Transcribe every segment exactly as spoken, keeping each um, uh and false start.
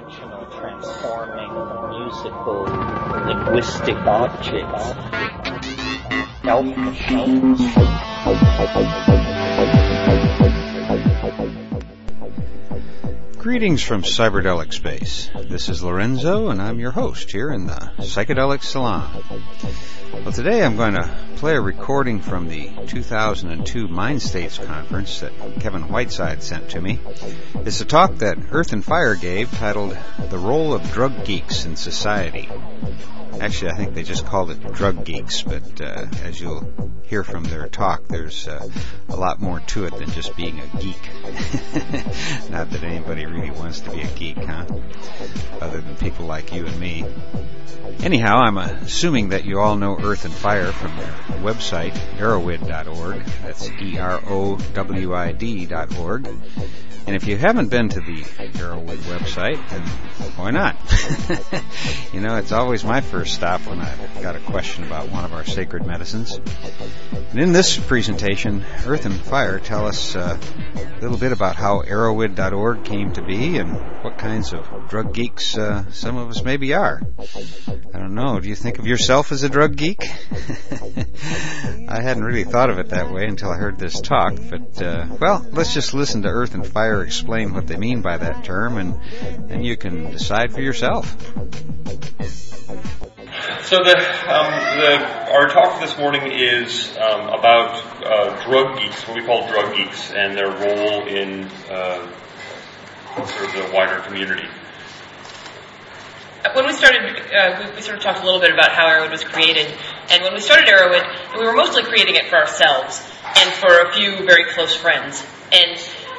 functional, transforming, musical, linguistic objects. Elf machines. Greetings from Cyberdelic Space. This is Lorenzo, and I'm your host here in the Psychedelic Salon. Well, today I'm going to play a recording from the two thousand two Mind States conference that Kevin Whiteside sent to me. It's a talk that Earth and Fire gave titled The Role of Drug Geeks in Society. Actually, I think they just called it Drug Geeks, but uh, as you'll hear from their talk, there's uh, a lot more to it than just being a geek. Not that anybody really wants to be a geek, huh? Other than people like you and me. Anyhow, I'm assuming that you all know Earth and Fire from their website, erowid dot org. That's E R O W I D dot org. And if you haven't been to the Erowid website, then why not? You know, it's always my first stop when I've got a question about one of our sacred medicines. And in this presentation, Earth and Fire tell us uh, a little bit about how erowid dot org came to be and what kinds of drug geeks uh, some of us maybe are. I don't know, do you think of yourself as a drug geek? I hadn't really thought of it that way until I heard this talk, but, uh, well, let's just listen to Earth and Fire explain what they mean by that term, and then you can decide for yourself. So the, um, the our talk this morning is um, about uh, drug geeks, what we call drug geeks, and their role in uh, sort of the wider community. When we started, uh, we, we sort of talked a little bit about how Erowid was created, and when we started Erowid, we were mostly creating it for ourselves and for a few very close friends. And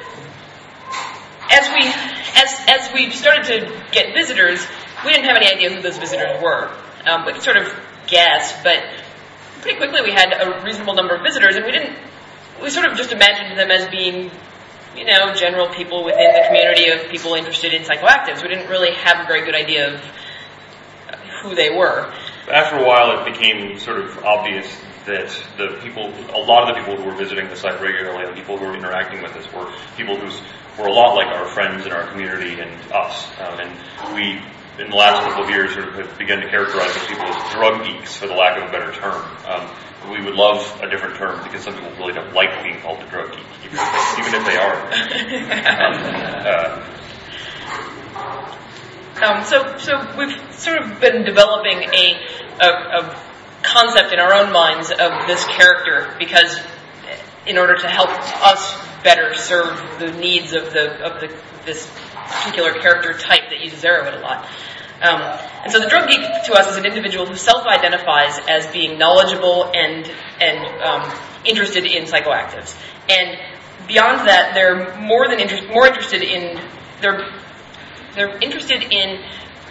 as we as as we started to get visitors, we didn't have any idea who those visitors were. Um, we could sort of guess, but pretty quickly we had a reasonable number of visitors, and we didn't. We sort of just imagined them as being, you know, general people within the community of people interested in psychoactives. We didn't really have a very good idea of who they were. After a while, it became sort of obvious that the people, a lot of the people who were visiting the site regularly, the people who were interacting with us, were people who were a lot like our friends in our community and us. Um, and we, in the last couple of years, sort of have begun to characterize those people as drug geeks, for the lack of a better term. Um, we would love a different term because some people really don't like being called a drug geek, even if they, even if they are. um, uh, um, so, so we've sort of been developing a, a, a concept in our own minds of this character, because in order to help us better serve the needs of the of the this particular character type that uses Erowid a lot. Um, and so the drug geek to us is an individual who self-identifies as being knowledgeable and and um, interested in psychoactives. And beyond that, they're more than inter- more interested in they're they're interested in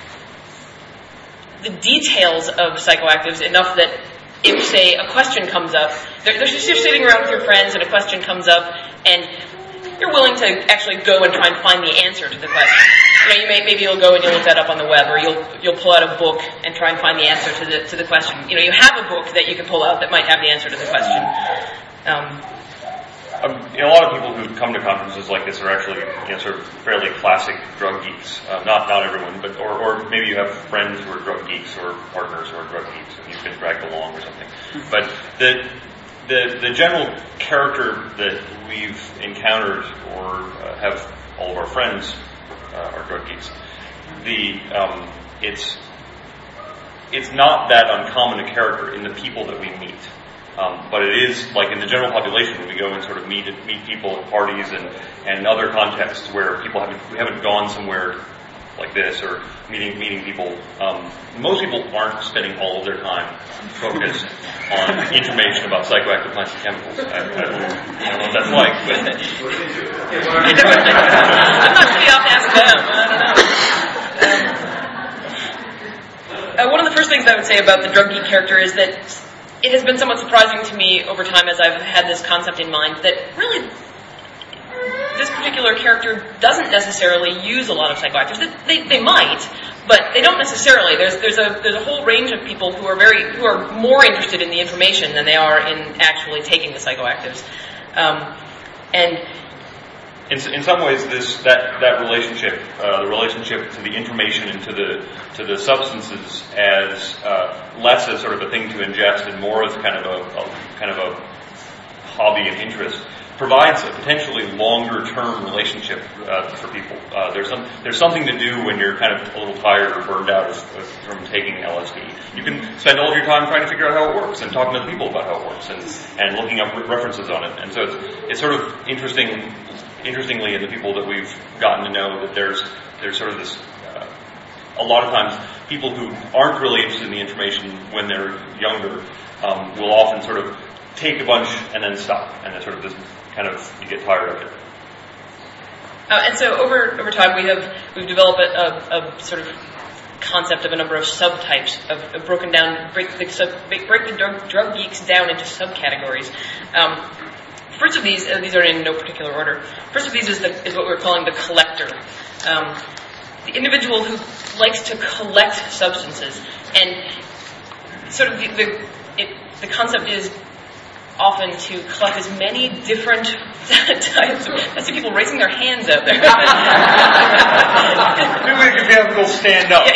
the details of psychoactives enough that if, say, a question comes up, they're, they're just sitting around with your friends and a question comes up, and you're willing to actually go and try and find the answer to the question. You know, you may, maybe you'll go and you'll look that up on the web, or you'll you'll pull out a book and try and find the answer to the to the question. You know, you have a book that you can pull out that might have the answer to the question. Um, Um, you know, a lot of people who come to conferences like this are actually, you know, sort of fairly classic drug geeks. Uh, not not everyone, but or, or maybe you have friends who are drug geeks or partners who are drug geeks, and you've been dragged along or something. But the the the general character that we've encountered, or uh, have all of our friends uh, are drug geeks. The um, it's it's not that uncommon a character in the people that we meet. Um, but it is, like in the general population, when we go and sort of meet meet people at parties and, and other contexts where people haven't we haven't gone somewhere like this, or meeting meeting people. Um, most people aren't spending all of their time focused on information about psychoactive plants and chemicals. I, I, don't, I don't know what that's like, but I'm not sure you have to ask them. I don't know. Um, uh, one of the first things I would say about the drug geek character is that it has been somewhat surprising to me over time, as I've had this concept in mind, that really this particular character doesn't necessarily use a lot of psychoactives. They, they might, but they don't necessarily. There's there's a there's a whole range of people who are very who are more interested in the information than they are in actually taking the psychoactives, um, and in, in some ways, this that that relationship, uh, the relationship to the information and to the to the substances, as uh, less as sort of a thing to ingest and more as kind of a, a kind of a hobby and interest, provides a potentially longer-term relationship uh, for people. Uh, there's some there's something to do when you're kind of a little tired or burned out of, of, from taking L S D. You can spend all of your time trying to figure out how it works and talking to the people about how it works and, and looking up references on it. And so it's it's sort of interesting. Interestingly, in the people that we've gotten to know, that there's there's sort of this. Uh, a lot of times, people who aren't really interested in the information when they're younger um, will often sort of take a bunch and then stop, and it's sort of this kind of you get tired of it. Uh, and so over over time, we have we've developed a, a, a sort of concept of a number of subtypes of, of broken down break the sub, break the drug, drug geeks down into subcategories. Um, First of these, uh, these are in no particular order. First of these is, the, is what we're calling the collector. Um, the individual who likes to collect substances. And sort of the, the, it, the concept is often to collect as many different types of... I see people raising their hands out there. Maybe we can have people stand up.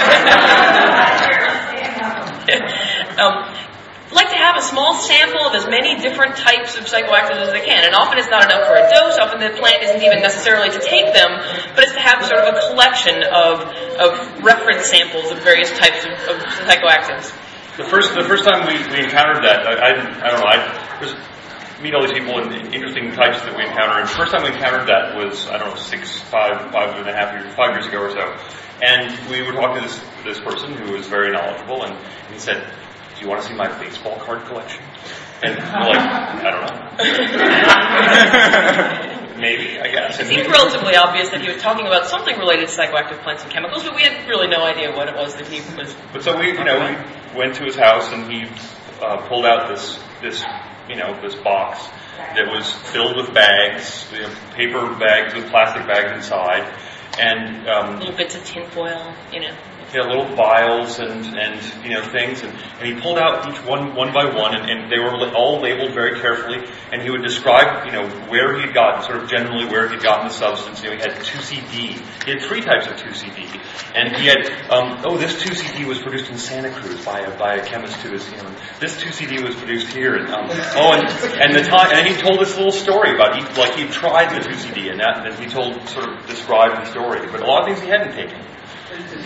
um, like to have a small sample of as many different types of psychoactives as they can. And often it's not enough for a dose. Often the plan isn't even necessarily to take them, but it's to have sort of a collection of of reference samples of various types of, of psychoactives. The first the first time we, we encountered that, I, I, I don't know, I just meet all these people and interesting types that we encounter. And the first time we encountered that was, I don't know, six, five, five and a half years, five years ago or so. And we were talking to this, this person who was very knowledgeable, and he said, "Do you want to see my baseball card collection?" And we're like, "I don't know." Maybe, I guess. It seemed relatively obvious that he was talking about something related to psychoactive plants and chemicals, but we had really no idea what it was that he was... But so we, you know, we went to his house and he uh, pulled out this, this, you know, this box that was filled with bags, you know, paper bags with plastic bags inside, and... Um, little bits of tinfoil, you know. Yeah, little vials and, and you know, things, and, and he pulled out each one, one by one, and, and they were all labeled very carefully, and he would describe, you know, where he had gotten, sort of generally where he had gotten the substance. You know, he had two C D. He had three types of two C D. And he had, um, oh, this two C D was produced in Santa Cruz by a, by a chemist who was, you know, this two C D was produced here, and, um, oh, and, and the time, and he told this little story about, he, like, he tried the two C D, and that, and he told, sort of described the story, but a lot of things he hadn't taken. And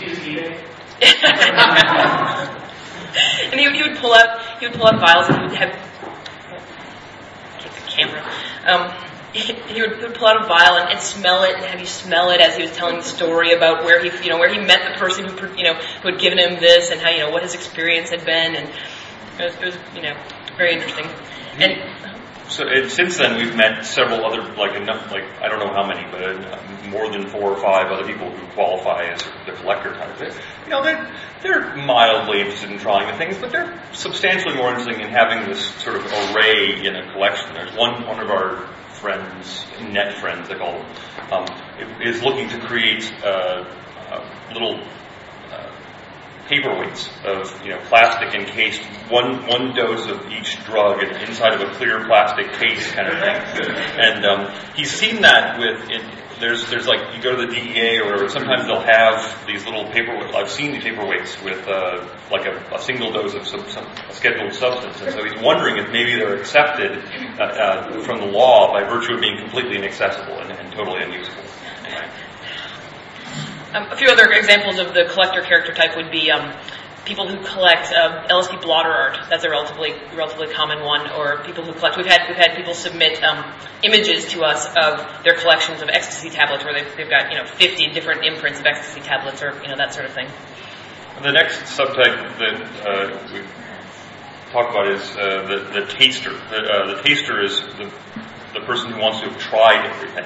he would, he would pull out he would pull out vials and he would have get the camera. Um, he, he, would, he would pull out a vial and, and smell it and have you smell it as he was telling the story about where he you know where he met the person who you know who had given him this and how you know what his experience had been, and it was, it was you know very interesting. And So and since then, we've met several other, like enough, like I don't know how many, but uh, more than four or five other people who qualify as the collector type of it. You know, they're they're mildly interested in trying the things, but they're substantially more interested in having this sort of array in a collection. There's one one of our friends, net friends, they call them, um, is looking to create uh, a little. Paperweights of, you know, plastic encased, one one dose of each drug inside of a clear plastic case kind of thing. And um, he's seen that with, it, there's there's like, you go to the D E A or whatever, sometimes they'll have these little paperweights, I've seen these paperweights with uh, like a, a single dose of some, some a scheduled substance. And so he's wondering if maybe they're accepted uh, uh, from the law by virtue of being completely inaccessible and, and totally unusable. Anyway. Um, a few other examples of the collector character type would be um, people who collect uh, L S D blotter art. That's a relatively relatively common one. Or people who collect. We've had we've had people submit um, images to us of their collections of ecstasy tablets, where they've, they've got you know fifty different imprints of ecstasy tablets, or you know that sort of thing. The next subtype that uh, we talk about is uh, the the taster. The, uh, the taster is the the person who wants to have tried everything.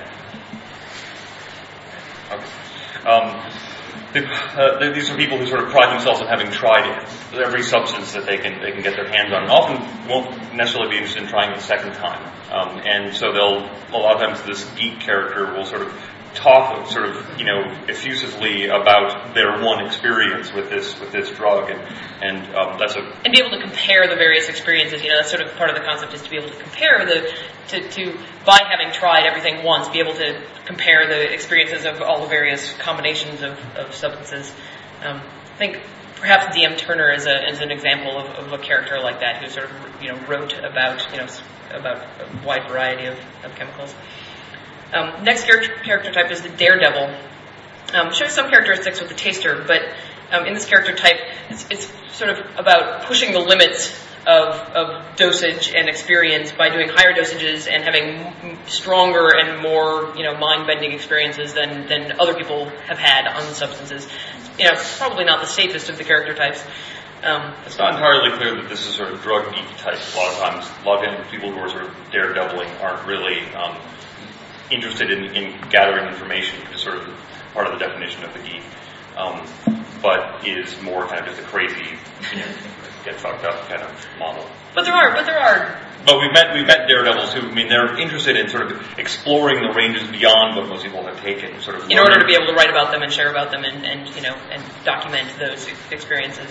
Okay. Um, they, uh, these are people who sort of pride themselves on having tried it, every substance that they can they can get their hands on, and often won't necessarily be interested in trying it a second time. Um, and so they'll a lot of times this geek character will sort of talk sort of, you know, effusively about their one experience with this with this drug, and and um, that's a and be able to compare the various experiences. You know, that's sort of part of the concept, is to be able to compare the to, to by having tried everything once, be able to compare the experiences of all the various combinations of, of substances. Um, I think perhaps D M Turner is a is an example of, of a character like that, who sort of, you know, wrote about you know about a wide variety of, of chemicals. Um, next character, character type is the daredevil. Um, shows some characteristics with the taster, but um, in this character type, it's, it's sort of about pushing the limits of, of dosage and experience by doing higher dosages and having m- stronger and more, you know, mind-bending experiences than, than other people have had on the substances. You know, probably not the safest of the character types. Um, it's not entirely clear that this is sort of drug geek type. A lot of times, a lot of people who are sort of daredeviling aren't really um, interested in, in gathering information, which is sort of part of the definition of the geek, um, but is more kind of just a crazy, you know, get fucked up kind of model. But there are, but there are. But we've met we've met daredevils who, I mean, they're interested in sort of exploring the ranges beyond what most people have taken, sort of. In order to be able to write about them and share about them and, and you know and document those experiences.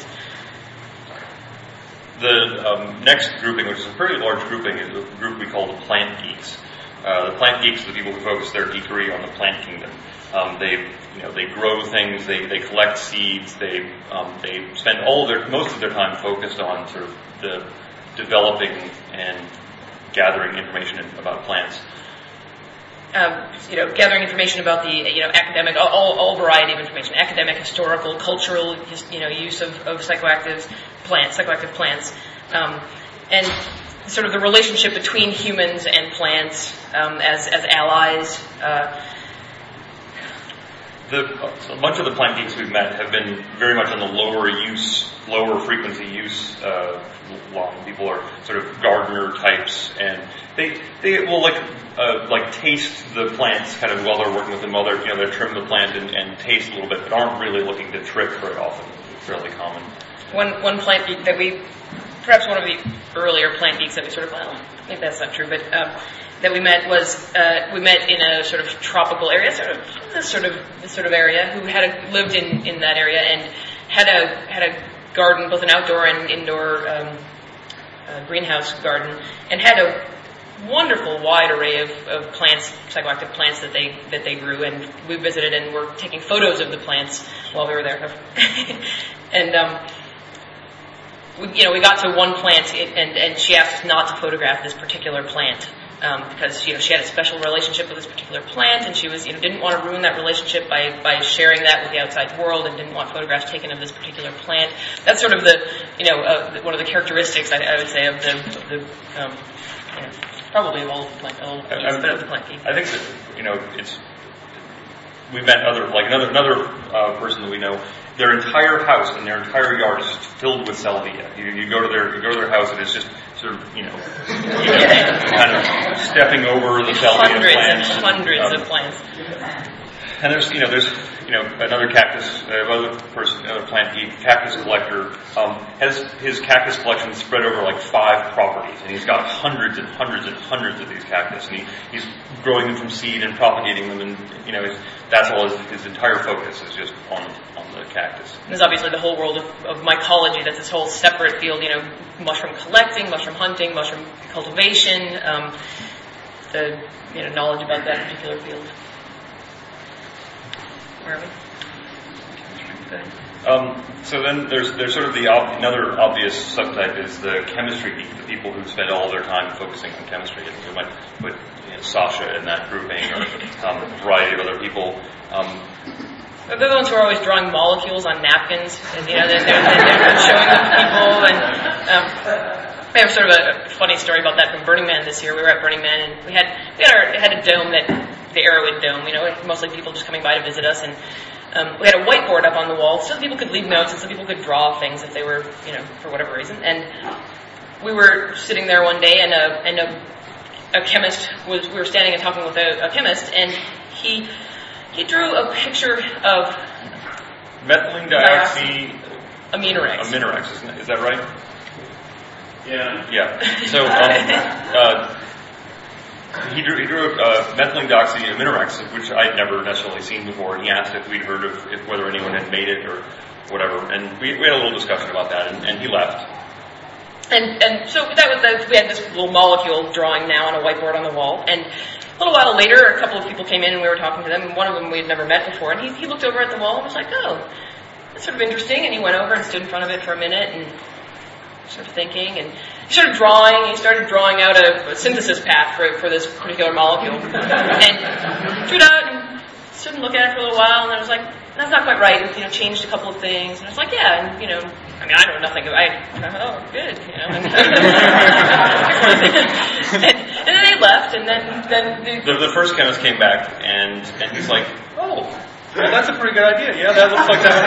The um, next grouping, which is a pretty large grouping, is a group we call the plant geeks. Uh, the plant geeks are the people who focus their geekery on the plant kingdom. Um, they, you know, they grow things, they, they collect seeds, they, um, they spend all of their, most of their time focused on sort of the developing and gathering information about plants. Um, you know, gathering information about the, you know, academic, all, all variety of information, academic, historical, cultural, you know, use of, of psychoactives, plants, psychoactive plants, um, and sort of the relationship between humans and plants um, as as allies. Uh, the, a bunch of the plant geeks we've met have been very much on the lower use, lower frequency use. Uh, a lot of people are sort of gardener types, and they they will like uh, like taste the plants kind of while they're working with them, while they're, you know, they trim the plant and, and taste a little bit, but aren't really looking to trip very often. It's fairly common. One one plant geek that we, perhaps one of the earlier plant geeks that we sort of, well, maybe that's not true, but um, that we met was uh, we met in a sort of tropical area, sort of this sort of this sort of area, who had a, lived in, in that area and had a had a garden, both an outdoor and indoor um, uh, greenhouse garden, and had a wonderful wide array of, of plants, psychoactive plants that they that they grew, and we visited and were taking photos of the plants while we were there, and. Um, We, you know, we got to one plant, and, and she asked us not to photograph this particular plant um, because, you know, she had a special relationship with this particular plant, and she was, you know, didn't want to ruin that relationship by, by sharing that with the outside world, and didn't want photographs taken of this particular plant. That's sort of the, you know, uh, one of the characteristics, I, I would say, of the, of the um, you know, probably of all of the plant, all of the, I, but of the plant geek. I think that, you know, it's. We've met other, like another another uh, person that we know. Their entire house and their entire yard is just filled with salvia. You, you go to their you go to their house and it's just sort of, you know, you know kind of stepping over the salvia hundreds plants. and hundreds um, of plants. And there's, you know, there's, you know, another cactus, uh, other person, another plant geek, cactus collector, um, has his cactus collection spread over like five properties, and he's got hundreds and hundreds and hundreds of these cactus, and he, he's growing them from seed and propagating them, and, you know, that's all his, his entire focus is just on on the cactus. And there's obviously the whole world of, of mycology. That's this whole separate field, you know, mushroom collecting, mushroom hunting, mushroom cultivation, um, the, you know, knowledge about that particular field. Where are we? Go ahead. Um, so then there's there's sort of the ob- another obvious subtype is the chemistry geek, the people who spend all their time focusing on chemistry. And we might put, you know, Sasha in that grouping, or um, a variety of other people. Um, They're the ones who are always drawing molecules on napkins, and, you know, they're, they're, they're showing them to people. And um, we have sort of a funny story about that from Burning Man this year. We were at Burning Man, and we had we had, our, had a dome that. The Arrowwood Dome, you know, mostly people just coming by to visit us, and um, we had a whiteboard up on the wall so that people could leave notes and so people could draw things if they were, you know, for whatever reason. And we were sitting there one day, and a and a, a chemist was. We were standing and talking with a, a chemist, and he he drew a picture of methylene dioxy aminorex. Aminorex, isn't it? Is that right? Yeah. Yeah. So. Um, uh, he drew, he drew uh, methylene-doxy-aminorex, which I'd never necessarily seen before, and he asked if we'd heard of if, whether anyone had made it or whatever, and we, we had a little discussion about that, and, and he left. And and so that was the, we had this little molecule drawing now on a whiteboard on the wall, and a little while later, a couple of people came in and we were talking to them, and one of them we had never met before, and he, he looked over at the wall and was like, oh, that's sort of interesting, and he went over and stood in front of it for a minute and started thinking, and he started drawing, he started drawing out a, a synthesis path for for this particular molecule, and drew it out and stood and looked at it for a little while, and I was like, that's not quite right, and, you know, changed a couple of things, and I was like, yeah, and, you know, I mean, I know nothing about it, oh, good, you know, and, and, and then they left, and then, then the, the, the first chemist came back, and, and he's like, oh, well, that's a pretty good idea. Yeah, that looks like that.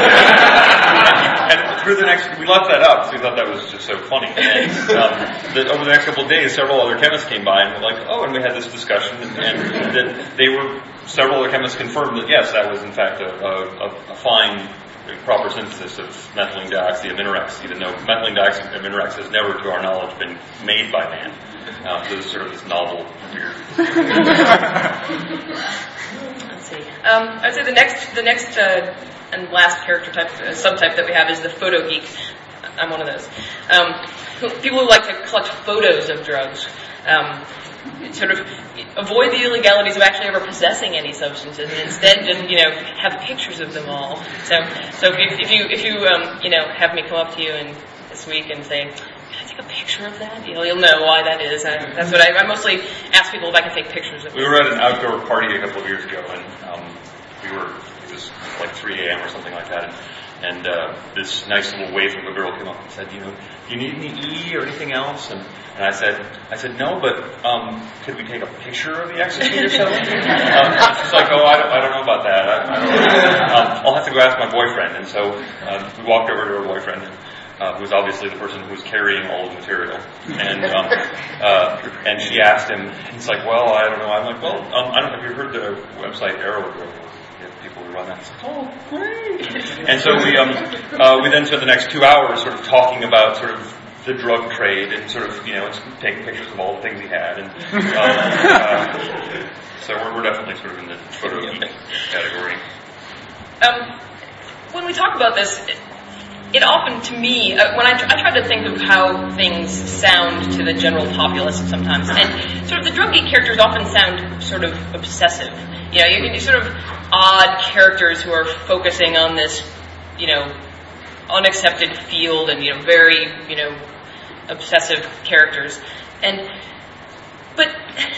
And through the next, we left that up because we thought that was just so funny. And um, the, over the next couple of days, several other chemists came by and were like, oh, and we had this discussion, and, and that they were, several other chemists confirmed that yes, that was in fact a, a, a fine, proper synthesis of methylene dioxyaminorex, even though methylene dioxyaminorex has never, to our knowledge, been made by man. Uh, so this is sort of this novel, weird. Let's see. Um, I'd say the next, the next uh, and last character type, uh, subtype that we have is the photo geek. I'm one of those. Um, who, people who like to collect photos of drugs, um, sort of avoid the illegalities of actually ever possessing any substances, and instead just, you know, have pictures of them all. So, so if, if you if you um, you know have me come up to you and this week and say, can I take a picture of that? You'll, you'll know why that is. I, that's what I, I mostly ask people if I can take pictures of. We were at an outdoor party a couple of years ago, and um, we were, it was like three a.m. or something like that, and, and uh, this nice little waif of a girl came up and said, you know, do you need any E or anything else? And, and I said, I said, no, but um, could we take a picture of the ecstasy or something? um, she's like, oh, I don't, I don't know about that. I, I don't know. Um, I'll have to go ask my boyfriend. And so um, we walked over to her boyfriend, and Uh, who was obviously the person who was carrying all of the material, and um, uh, and she asked him. He's like, "Well, I don't know." I'm like, "Well, um, I don't know. Have you heard the website Arrow? People who run that." It's like, "Oh, great!" And so we um uh, we then spent the next two hours sort of talking about sort of the drug trade and sort of, you know, taking pictures of all the things he had, and um, uh, so we're, we're definitely sort of in the photo geek category. Um, when we talk about this. It, It often, to me, uh, when I, tr- I try to think of how things sound to the general populace sometimes, and sort of the drug geek characters often sound sort of obsessive. You know, you can do sort of odd characters who are focusing on this, you know, unaccepted field, and, you know, very, you know, obsessive characters. And, but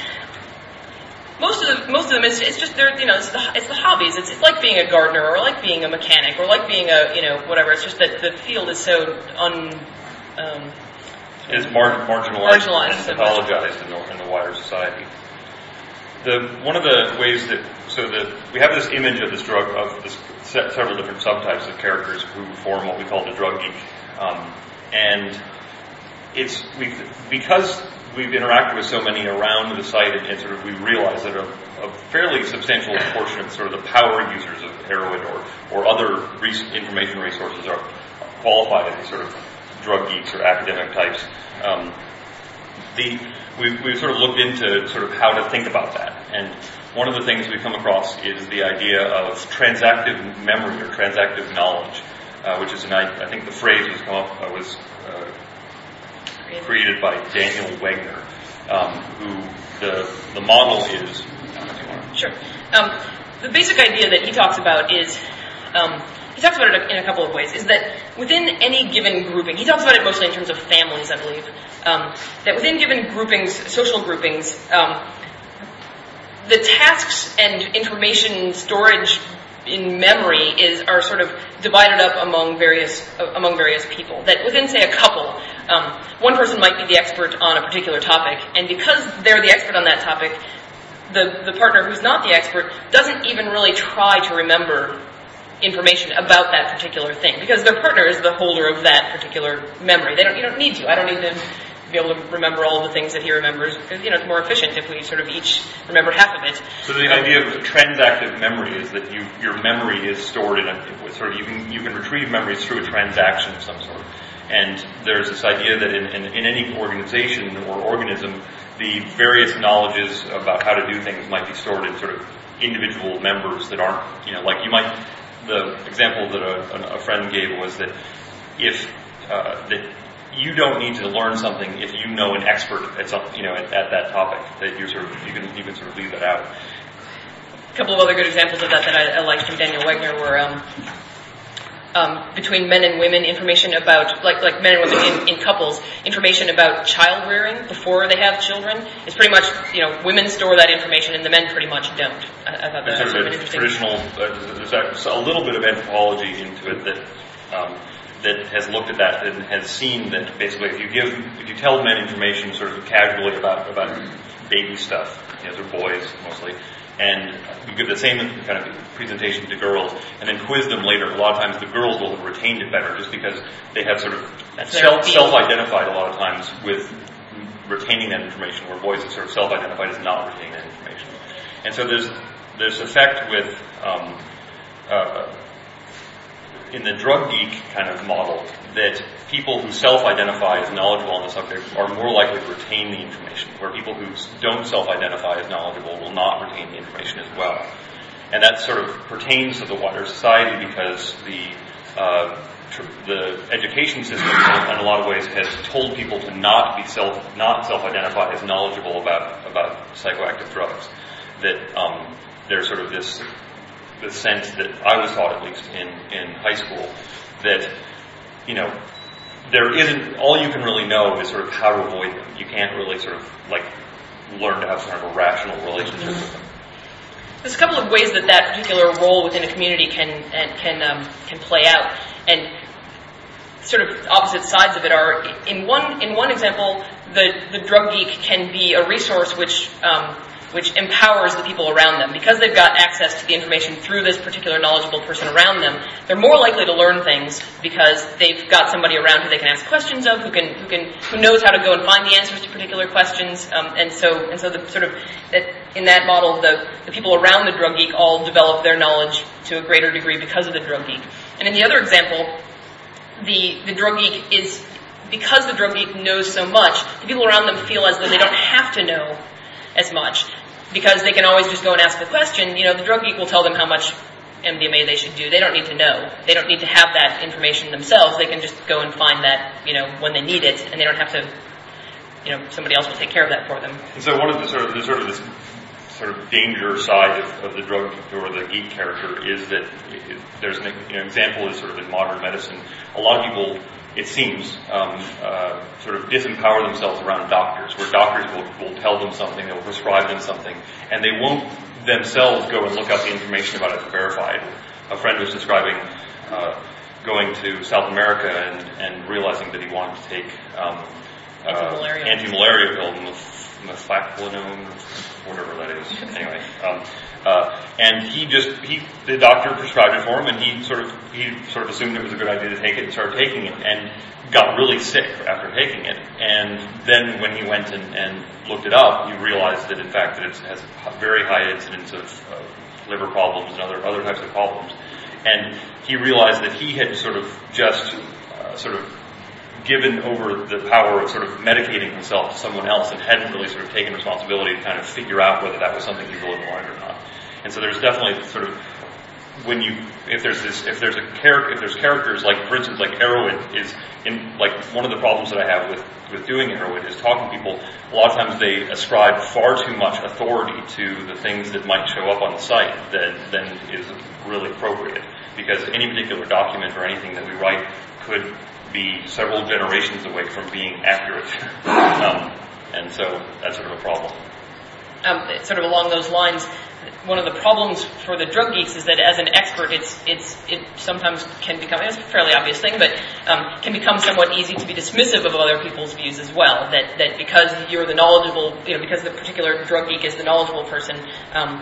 Most of the, most of them, it's, it's just they're, you know, it's the, it's the hobbies. It's, it's like being a gardener, or like being a mechanic, or like being a, you know, whatever. It's just that the field is so un, um, it's mar- marginalized, marginalized and pathologized in the, in the wider society. The one of the ways that so that we have this image of this drug of this set, several different subtypes of characters who form what we call the drug geek, um, and it's we because. We've interacted with so many around the site, and, and sort of we realize that a, a fairly substantial portion of sort of the power users of heroin or, or other res- information resources are qualified as sort of drug geeks or academic types. Um, the we've, we've sort of looked into sort of how to think about that, and one of the things we come across is the idea of transactive memory or transactive knowledge, uh, which is an I, I think the phrase was come up uh, was. Uh, created by Daniel Wegner, um, who the the model is. Sure. Um, the basic idea that he talks about is, um, he talks about it in a couple of ways, is that within any given grouping, he talks about it mostly in terms of families, I believe, um, that within given groupings, social groupings, um, the tasks and information storage in memory is are sort of divided up among various uh, among various people. That within, say, a couple, um, one person might be the expert on a particular topic, and because they're the expert on that topic, the the partner who's not the expert doesn't even really try to remember information about that particular thing, because their partner is the holder of that particular memory. They don't you don't need to. I don't need to be able to remember all the things that he remembers, because, you know, it's more efficient if we sort of each remember half of it. So the um, idea of transactive memory is that you, your memory is stored in a, sort of, you can, you can retrieve memories through a transaction of some sort. And there's this idea that in, in, in any organization or organism, the various knowledges about how to do things might be stored in sort of individual members that aren't, you know, like you might, the example that a, a friend gave was that if, uh, that you don't need to learn something if you know an expert at some, you know, at, at that topic, that you sort of, you can, you can sort of leave that out. A couple of other good examples of that that I, I liked from Daniel Wegner were, um, Um, between men and women, information about, like like men and women in, in couples, information about child rearing before they have children is pretty much, you know, women store that information and the men pretty much don't. I, I thought that was sort of interesting. Traditional, uh, there's a little bit of anthropology into it that um, that has looked at that and has seen that basically if you give, if you tell men information sort of casually about about baby stuff, you know, they're boys mostly, and you give the same kind of presentation to girls and then quiz them later, a lot of times the girls will have retained it better just because they have sort of self, self-identified a lot of times with retaining that information, where boys have sort of self-identified as not retaining that information. And so there's there's effect with, um, uh, in the drug geek kind of model, that people who self-identify as knowledgeable on the subject are more likely to retain the information, where people who don't self-identify as knowledgeable will not retain the information as well. And that sort of pertains to the wider society because the uh, tr- the education system in a lot of ways has told people to not be self not self-identify as knowledgeable about about psychoactive drugs. That um, there's sort of this the sense that I was taught, at least in, in high school, that, you know, there isn't, all you can really know is sort of how to avoid them. You can't really sort of, like, learn to have sort of a rational relationship with them. There's a couple of ways that that particular role within a community can and can um, can play out, and sort of opposite sides of it are, in one in one example, the, the drug geek can be a resource which um, which empowers the people around them. Because they've got access to the information through this particular knowledgeable person around them, they're more likely to learn things because they've got somebody around who they can ask questions of, who can who can who knows how to go and find the answers to particular questions. Um, and so and so the sort of that in that model, the, the people around the drug geek all develop their knowledge to a greater degree because of the drug geek. And in the other example, the the drug geek is, because the drug geek knows so much, the people around them feel as though they don't have to know as much, because they can always just go and ask the question. You know, the drug geek will tell them how much M D M A they should do. They don't need to know. They don't need to have that information themselves. They can just go and find that, you know, when they need it, and they don't have to, you know, somebody else will take care of that for them. And so one of the sort of, the sort of this sort of danger side of, of the drug or the geek character is that it, it, there's an, you know, example is sort of in modern medicine. A lot of people, it seems, um, uh, sort of disempower themselves around doctors, where doctors will, will tell them something, they will prescribe them something, and they won't themselves go and look up the information about it to verify it. A friend was describing uh, going to South America and, and realizing that he wanted to take um, uh, anti-malaria. anti-malaria pill, methaclinone, whatever that is. Anyway, um, uh, and he just he the doctor prescribed it for him, and he sort of he sort of assumed it was a good idea to take it and started taking it, and got really sick after taking it. And then when he went and, and looked it up, he realized that in fact that it has a very high incidence of uh, liver problems and other other types of problems. And he realized that he had sort of just uh, sort of given over the power of sort of medicating himself to someone else and hadn't really sort of taken responsibility to kind of figure out whether that was something he really wanted or not. And so there's definitely sort of, when you, if there's this, if there's a character, if there's characters like, for instance, like heroin is in, like one of the problems that I have with, with doing heroin is talking to people, a lot of times they ascribe far too much authority to the things that might show up on the site that then is really appropriate. Because any particular document or anything that we write could be several generations away from being accurate. um, and so that's sort of a problem. Um, sort of along those lines, one of the problems for the drug geeks is that as an expert, it's it's it sometimes can become, it's a fairly obvious thing, but um, can become somewhat easy to be dismissive of other people's views as well. That that because you're the knowledgeable, you know, because the particular drug geek is the knowledgeable person, um,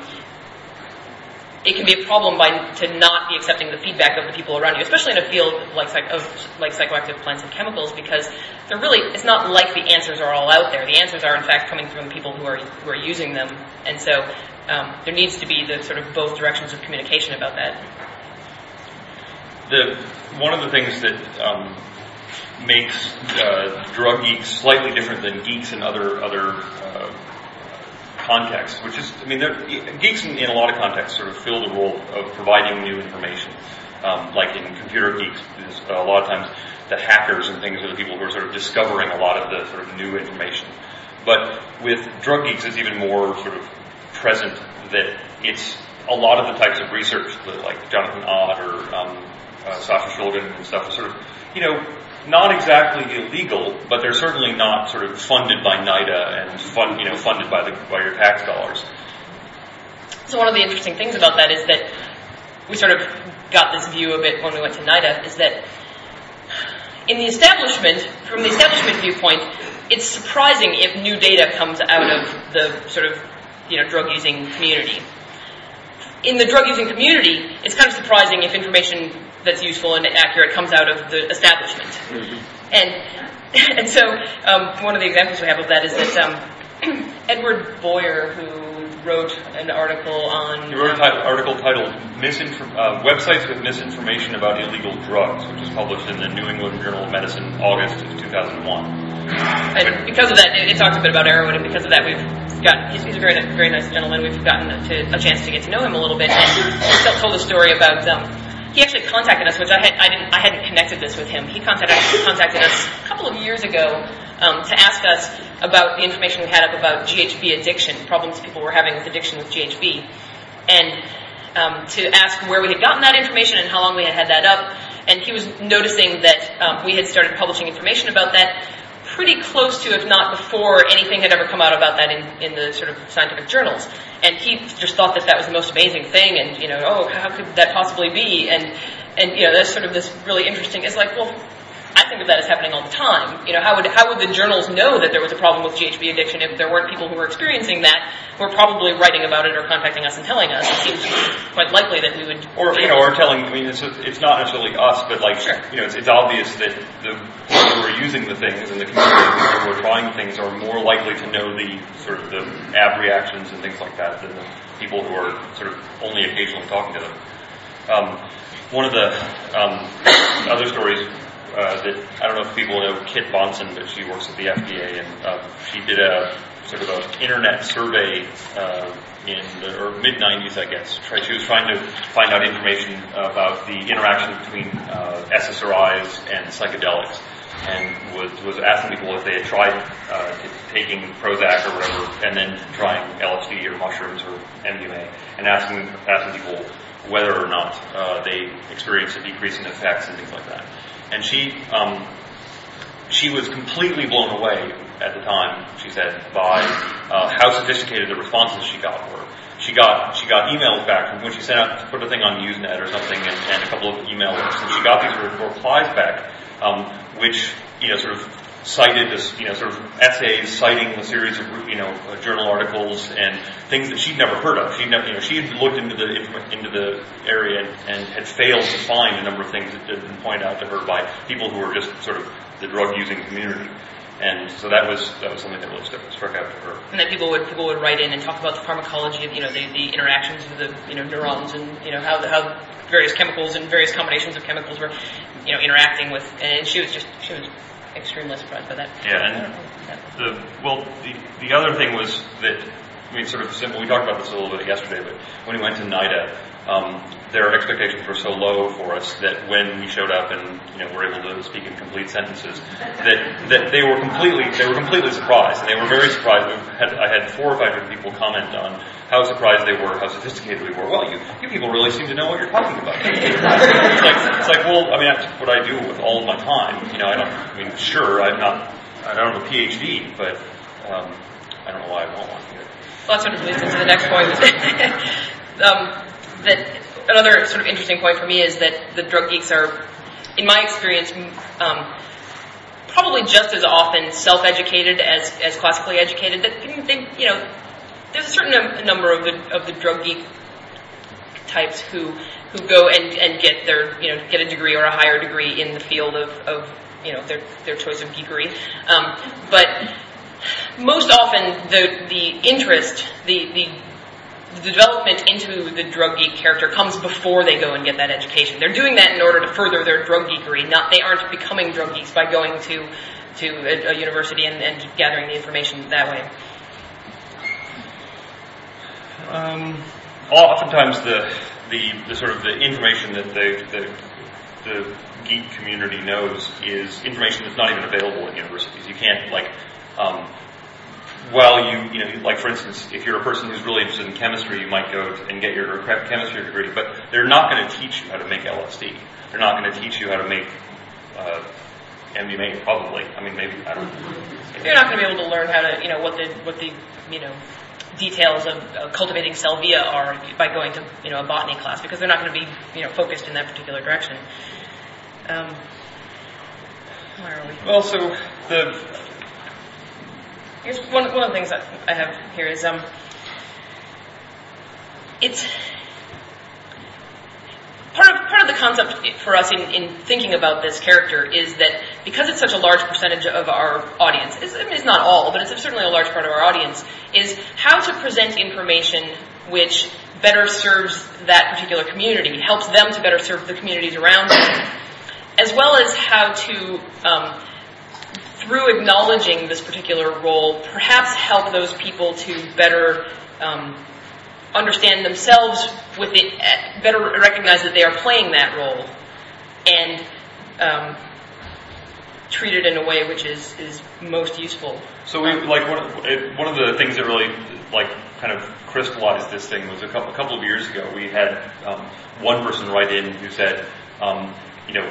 it can be a problem by to not be accepting the feedback of the people around you, especially in a field like of like psychoactive plants and chemicals, because they're really, it's not like the answers are all out there. The answers are in fact coming from the people who are who are using them, and so um, there needs to be the sort of both directions of communication about that. The one of the things that um, makes uh, drug geeks slightly different than geeks in other other uh, contexts, which is, I mean, geeks in, in a lot of contexts sort of fill the role of providing new information. Um, like in computer geeks, uh, a lot of times the hackers and things are the people who are sort of discovering a lot of the sort of new information. But with drug geeks, it's even more sort of present that it's a lot of the types of research that, like Jonathan Ott or um, uh, Sasha Shulgin and stuff, is sort of, you know, not exactly illegal, but they're certainly not sort of funded by NIDA and fund, you know, funded by the by your tax dollars. So one of the interesting things about that is that we sort of got this view of it when we went to NIDA, is that in the establishment, from the establishment viewpoint, it's surprising if new data comes out of the sort of, you know, drug-using community. In the drug-using community, it's kind of surprising if information that's useful and accurate comes out of the establishment. Mm-hmm. And and so um, one of the examples we have of that is that um, Edward Boyer, who wrote an article on... He wrote an article titled Misinform- uh, Websites with Misinformation About Illegal Drugs, which was published in the New England Journal of Medicine, August of two thousand one. And because of that, it, it talks a bit about heroin, and because of that, we've got, he's, he's a very, very nice gentleman. We've gotten to, a chance to get to know him a little bit, and he told a story about... Um, He actually contacted us, which I, had, I didn't, I hadn't connected this with him. He contacted, contacted us a couple of years ago um, to ask us about the information we had up about G H B addiction, problems people were having with addiction with G H B, and um, to ask where we had gotten that information and how long we had had that up. And he was noticing that um, we had started publishing information about that pretty close to, if not before, anything had ever come out about that in, in the sort of scientific journals. And he just thought that that was the most amazing thing, and, you know, oh, how could that possibly be? And, and you know, that's sort of this really interesting, it's like, well, I think of that as happening all the time. You know, how would how would the journals know that there was a problem with G H B addiction if there weren't people who were experiencing that who were probably writing about it or contacting us and telling us? It seems quite likely that we would... Or, you know, or telling, I mean, it's, it's not necessarily us, but like, sure. you know, it's, it's obvious that the people who are using the things and the community who are trying things are more likely to know the sort of the ab reactions and things like that than the people who are sort of only occasionally talking to them. Um, one of the um, other stories uh, that, I don't know if people know Kit Bonson, but she works at the F D A, and uh, she did a sort of an internet survey uh, in the mid nineties, I guess. She was trying to find out information about the interaction between uh, S S R Is and psychedelics, and was, was asking people if they had tried uh, taking Prozac or whatever, and then trying L S D or mushrooms or M D M A, and asking asking people whether or not uh, they experienced a decrease in effects and things like that. And she um, she was completely blown away at the time, she said, by uh, how sophisticated the responses she got were. She got she got emails back from when she sent out, put a thing on Usenet or something, and, and a couple of email links, and she got these replies back, um, which, you know, sort of cited this, you know, sort of essays citing a series of, you know, uh, journal articles and things that she'd never heard of. She'd never, you know, she had looked into the into the area and, and had failed to find a number of things that had been pointed out to her by people who were just sort of the drug-using community. And so that was that was something that really struck, struck out to her. And that people would people would write in and talk about the pharmacology of, you know, the, the interactions of the, you know, neurons, and, you know, how how various chemicals and various combinations of chemicals were, you know, interacting with. And she was just she was extremely surprised by that. Yeah, and the well, the the other thing was that, I mean, sort of simple. We talked about this a little bit yesterday, but when we went to NIDA, um, their expectations were so low for us that when we showed up and, you know, were able to speak in complete sentences, that that they were completely they were completely surprised, and they were very surprised. We had, I had four or five different people comment on how surprised they were, how sophisticated we were. Well, you you people really seem to know what you're talking about. it's like it's like well, I mean, that's what I do with all of my time. You know, I don't. I mean, sure, I'm not. I don't have a P H D, but um, I don't know why I want one either. Well, that sort of leads into the next point. um, that another sort of interesting point for me is that the drug geeks are, in my experience, um, probably just as often self-educated as, as classically educated. That they, you know, there's a certain num- number of the of the drug geek types who who go and, and get their, you know, get a degree or a higher degree in the field of, of you know, their their choice of geekery, um, but most often the the interest, the the the development into the drug geek character comes before they go and get that education. They're doing that in order to further their drug geekery. Not they aren't becoming drug geeks by going to to a, a university and, and gathering the information that way. Um, oftentimes, the, the the sort of the information that they, the the geek community knows is information that's not even available at universities. You can't like. Um, Well, you, you know, like for instance, if you're a person who's really interested in chemistry, you might go and get your chemistry degree, but they're not going to teach you how to make L S D. They're not going to teach you how to make uh, M D M A, probably. I mean, maybe, I don't know. You're not going to be able to learn how to, you know, what the, what the, you know, details of uh, cultivating salvia are by going to, you know, a botany class, because they're not going to be, you know, focused in that particular direction. Um, where are we? Well, so the... Here's one, one of the things that I have here is um, it's part of part of the concept for us in, in thinking about this character is that because it's such a large percentage of our audience, it's, it's not all, but it's certainly a large part of our audience, is how to present information which better serves that particular community, helps them to better serve the communities around them, as well as how to um, through acknowledging this particular role, perhaps help those people to better um, understand themselves with it, better recognize that they are playing that role, and um, treat it in a way which is, is most useful. So we like one of, it, one of the things that really like kind of crystallized this thing was a couple, a couple of years ago. We had um, one person write in who said, um, you know,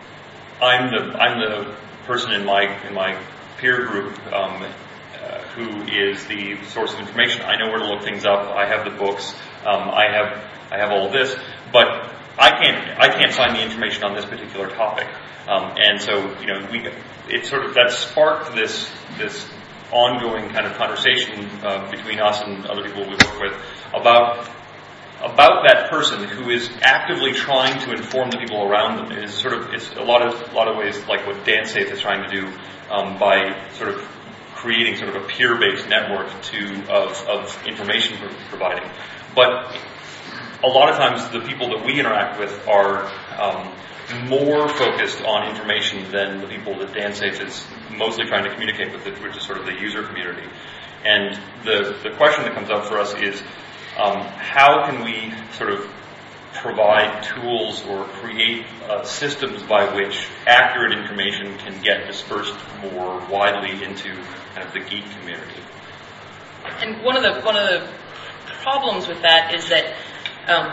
I'm the I'm the person in my in my peer group um, uh, who is the source of information. I know where to look things up. I have the books. Um, I have I have all of this, but I can't I can't find the information on this particular topic. Um, and so you know we it sort of that sparked this this ongoing kind of conversation uh, between us and other people we work with about. about that person who is actively trying to inform the people around them. It is sort of, it's a lot of, a lot of ways like what DanceSafe is trying to do um, by sort of creating sort of a peer-based network to of, of information providing. But a lot of times the people that we interact with are um, more focused on information than the people that DanceSafe is mostly trying to communicate with, which is sort of the user community. And the, the question that comes up for us is, Um, how can we sort of provide tools or create uh, systems by which accurate information can get dispersed more widely into kind of the geek community? And one of the one of the problems with that is that um,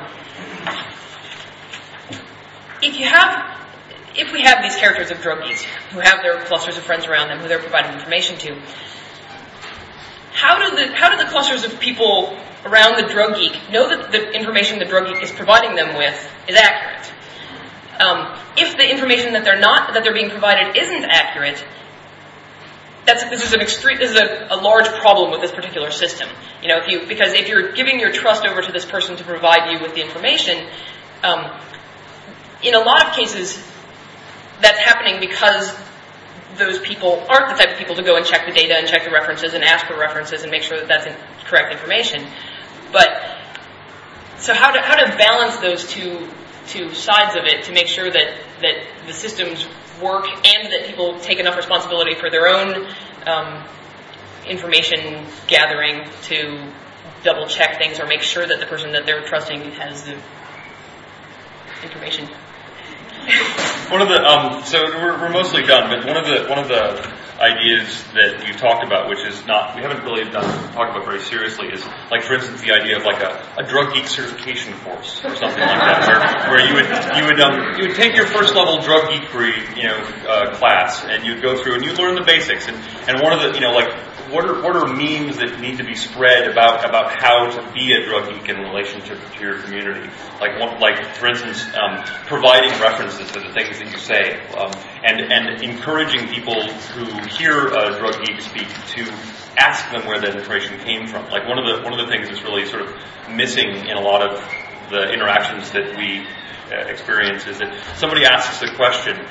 if you have if we have these characters of drug geeks who have their clusters of friends around them who they're providing information to, how do the how do the clusters of people around the drug geek know that the information the drug geek is providing them with is accurate? Um, if the information that they're not that they're being provided isn't accurate, that's this is an extreme this is a, a large problem with this particular system. You know, if you because if you're giving your trust over to this person to provide you with the information, um, in a lot of cases, that's happening because those people aren't the type of people to go and check the data and check the references and ask for references and make sure that that's correct information. But so how to how to balance those two two sides of it to make sure that, that the systems work and that people take enough responsibility for their own um, information gathering to double check things or make sure that the person that they're trusting has the information. One of the um, so we're, we're mostly done, but one of the one of the ideas that we've talked about, which is not we haven't really done talked about very seriously, is like for instance the idea of like a, a drug geek certification course or something like that, where, where you would you would um, you would take your first level drug geekery you know uh, class and you'd go through and you learn the basics and and one of the you know like. What are what are memes that need to be spread about about how to be a drug geek in relationship to your community? Like one, like for instance, um, providing references to the things that you say, um, and and encouraging people who hear a drug geek speak to ask them where that information came from. Like one of the one of the things that's really sort of missing in a lot of the interactions that we uh, experience is that somebody asks a question.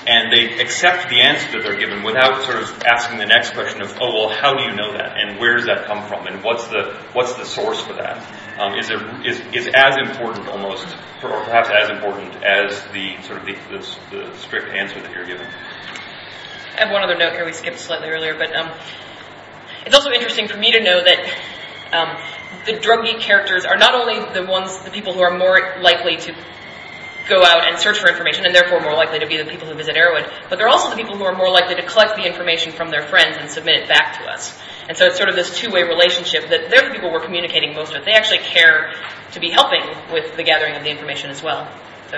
and they accept the answer that they're given without sort of asking the next question of, oh, well, how do you know that, and where does that come from, and what's the what's the source for that? Um, is, it, is is as important almost, or perhaps as important as the sort of the, the, the strict answer that you're given. I have one other note here we skipped slightly earlier, but um, it's also interesting for me to know that um, the drug geek characters are not only the ones, the people who are more likely to go out and search for information, and therefore more likely to be the people who visit Arrowwood, but they're also the people who are more likely to collect the information from their friends and submit it back to us. And so it's sort of this two-way relationship that they're the people we're communicating most with. They actually care to be helping with the gathering of the information as well. So,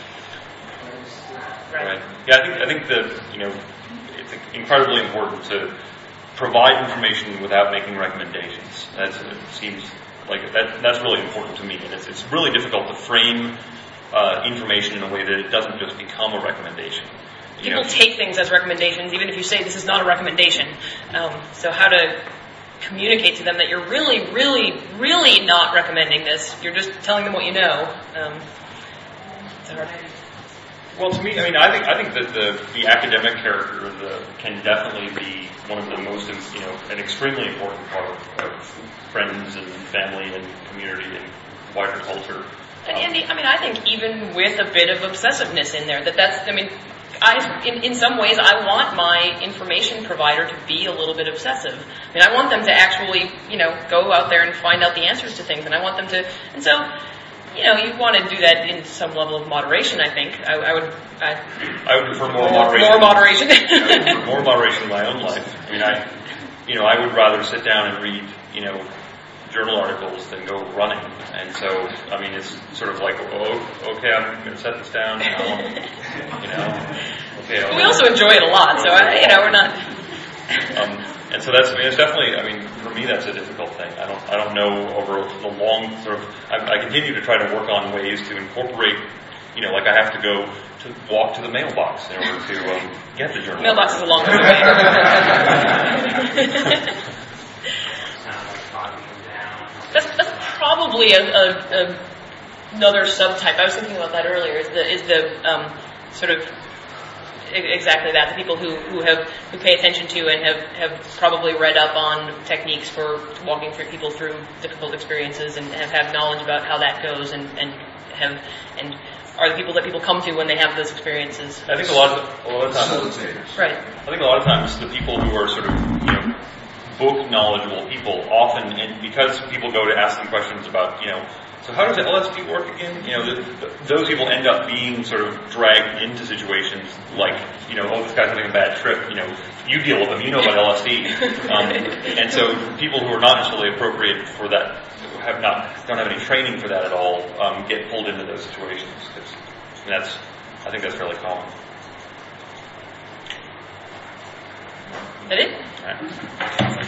right. right. Yeah, I think I think that, you know, it's incredibly important to provide information without making recommendations. That's, it seems like that, that's really important to me, and it's, it's really difficult to frame uh, information in a way that it doesn't just become a recommendation. You People know, take things as recommendations, even if you say this is not a recommendation. Um, so how to communicate to them that you're really, really, really not recommending this. You're just telling them what you know. Um, it's hard. Well, to me, I mean, I think I think that the, the academic character the, can definitely be one of the most, you know, an extremely important part of, of friends and family and community and wider culture. And Andy, I mean, I think even with a bit of obsessiveness in there, that that's, I mean, I, in, in some ways, I want my information provider to be a little bit obsessive. I mean, I want them to actually, you know, go out there and find out the answers to things, and I want them to, and so, you know, you want to do that in some level of moderation, I think. I, I would, I, I would prefer more moderation. More moderation. I would prefer more moderation in my own life. I mean, I, you know, I would rather sit down and read, you know, journal articles than go running. And so, I mean, it's sort of like, oh, okay, I'm going to set this down now. You know, okay. I'll we also enjoy it a lot, so, I, you know, we're not... Um, and so that's, I mean, it's definitely, I mean, for me that's a difficult thing. I don't, I don't know over the long sort of, I, I continue to try to work on ways to incorporate, you know, like I have to go to walk to the mailbox in order to um, get the journal. Mailbox is a long way. That's, that's probably a, a, a, another subtype. I was thinking about that earlier. Is the is the um, sort of exactly that? The people who, who have who pay attention to and have, have probably read up on techniques for walking through people through difficult experiences and have, have knowledge about how that goes and, and have and are the people that people come to when they have those experiences. I think a lot of a lot of times, right. I think a lot of times the people who are sort of, you know, book knowledgeable people often, and because people go to ask them questions about, you know, so how does L S D work again? You know, the, the, those people end up being sort of dragged into situations like, you know, oh, this guy's having a bad trip. You know, you deal with them. You know about L S D. Um, and so people who are not necessarily appropriate for that, have not, don't have any training for that at all, um, get pulled into those situations. Cause, and that's, I think that's fairly common. Is that it? All right.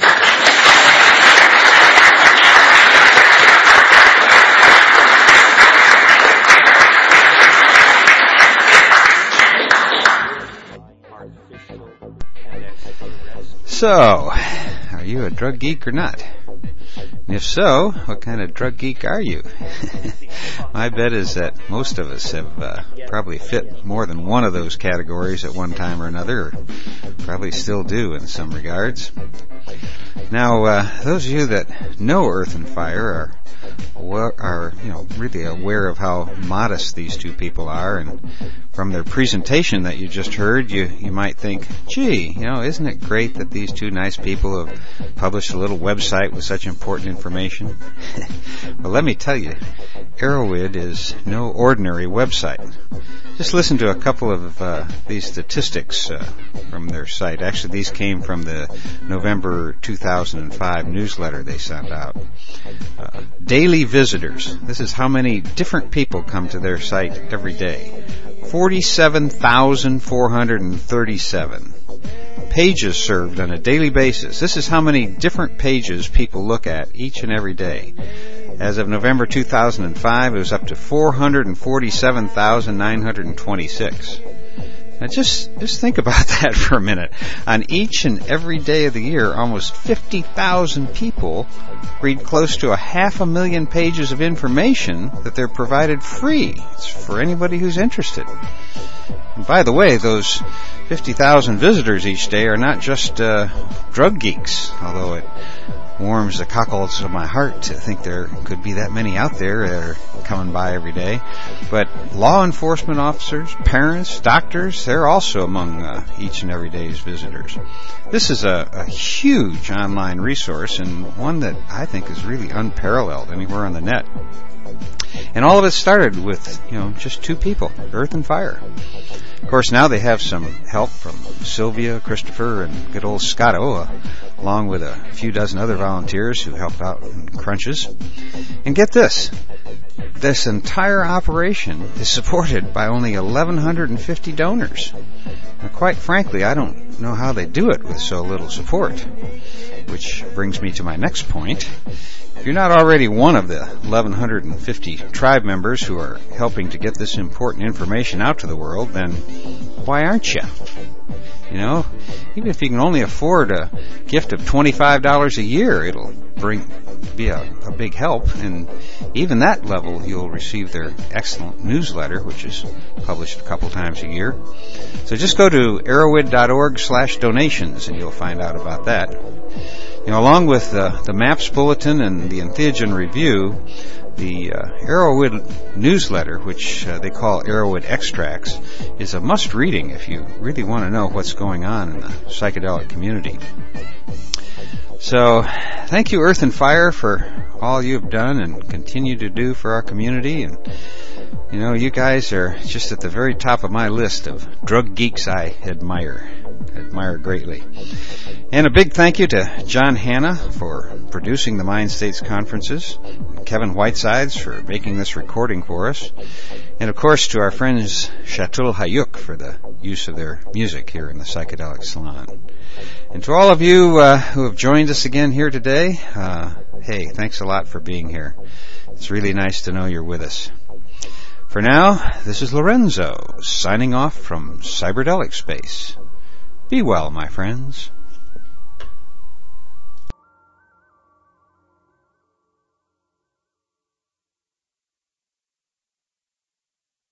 So, are you a drug geek or not? And if so, what kind of drug geek are you? My bet is that most of us have uh, probably fit more than one of those categories at one time or another, or probably still do in some regards. Now, uh, those of you that know Earth and Fire are, are, you know, really aware of how modest these two people are, and from their presentation that you just heard, you, you might think, gee, you know, isn't it great that these two nice people have published a little website with such important information? Well, let me tell you, Arrowwood is no ordinary website. Just listen to a couple of uh, these statistics uh, from their site. Actually, these came from the November two thousand five newsletter they sent out. Uh, daily visitors. This is how many different people come to their site every day. forty-seven thousand four hundred thirty-seven. Pages served on a daily basis. This is how many different pages people look at each and every day. As of November two thousand five, it was up to four hundred forty-seven thousand nine hundred twenty-six. Now just, just think about that for a minute. On each and every day of the year, almost fifty thousand people read close to a half a million pages of information that they're provided free. It's for anybody who's interested. And by the way, those fifty thousand visitors each day are not just uh, drug geeks, although it warms the cockles of my heart to think there could be that many out there that are coming by every day. But law enforcement officers, parents, doctors, they're also among uh, each and every day's visitors. This is a, a huge online resource, and one that I think is really unparalleled anywhere on the net. And all of it started with, you know, just two people, Earth and Fire. Of course, now they have some help from Sylvia, Christopher, and good old Scotto, uh, along with a few dozen other volunteers who help out in crunches. And get this, this entire operation is supported by only eleven fifty donors. Now, quite frankly, I don't know how they do it with so little support. Which brings me to my next point. If you're not already one of the eleven fifty tribe members who are helping to get this important information out to the world, then why aren't you? You know, even if you can only afford a gift of twenty-five dollars a year, it'll bring be a, a big help. And even that level, you'll receive their excellent newsletter, which is published a couple times a year. So just go to arrowhead.org slash donations, and you'll find out about that. You know, along with uh, the MAPS Bulletin and the Entheogen Review, the uh, Arrowwood newsletter, which uh, they call Arrowwood Extracts, is a must-reading if you really want to know what's going on in the psychedelic community. So, thank you, Earth and Fire, for all you've done and continue to do for our community. And, you know, you guys are just at the very top of my list of drug geeks I admire. Admire greatly. And a big thank you to John Hanna for producing the Mind States conferences, Kevin Whitesides for making this recording for us, and of course to our friends Chatul Hayuk for the use of their music here in the Psychedelic Salon. And to all of you uh, who have joined us again here today, uh, hey, thanks a lot for being here. It's really nice to know you're with us. For now, this is Lorenzo, signing off from Cyberdelic Space. Be well, my friends.